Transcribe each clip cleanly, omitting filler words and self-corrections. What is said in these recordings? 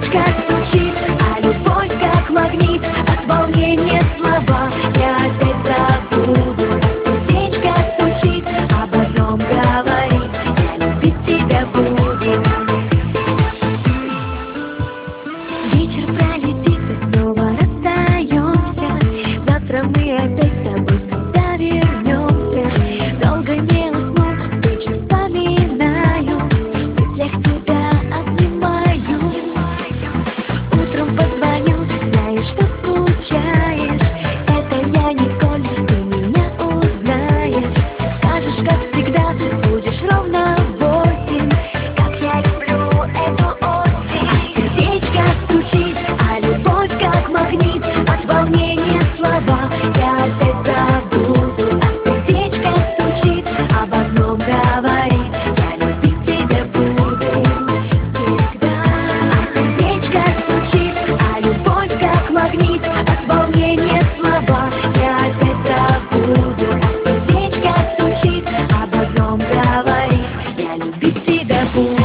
сердечко стучит, а любовь как магнит. От волнения слова я опять забуду. А сердечко стучит, об одном говорит: я любить тебя буду. Вечер пролетит, и снова расстаемся. Завтра мы опять с тобой сюда вернемся. Долго не усну, встречу вспоминаю, в мыслях тебя обнимаю. Утром позвоню, знаешь, что скучаешь. Это я, Николь, ты меня узнаешь. Скажешь, как всегда, будешь ровно в 8. Как я люблю эту осень. А сердечко стучит, а любовь как магнит. От волнения слова я опять забуду. А сердечко стучит, об одном говорит: я любить тебя буду всегда. А сердечко стучит, а любовь как магнит. От волнения слова я опять забуду. А сердечко стучит, об одном говорит: я любить тебя буду.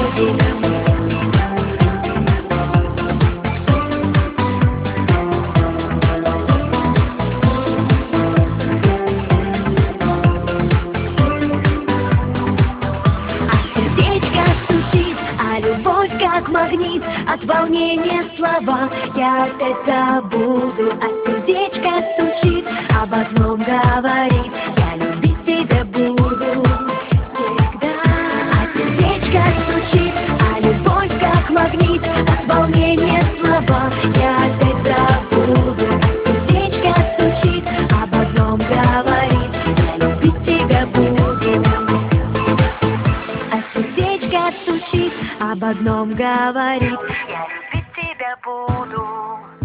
Сердечко стучит, а любовь как магнит. От волнения слова я опять забуду. А сердечко стучит, об одном говорит: я любить тебя буду всегда. А сердечко стучит, а любовь как магнит. От волнения слова я опять забуду. А сердечко стучит, об одном говорит: я любить тебя буду. А сердечко стучит, об одном говорит: я любить тебя буду.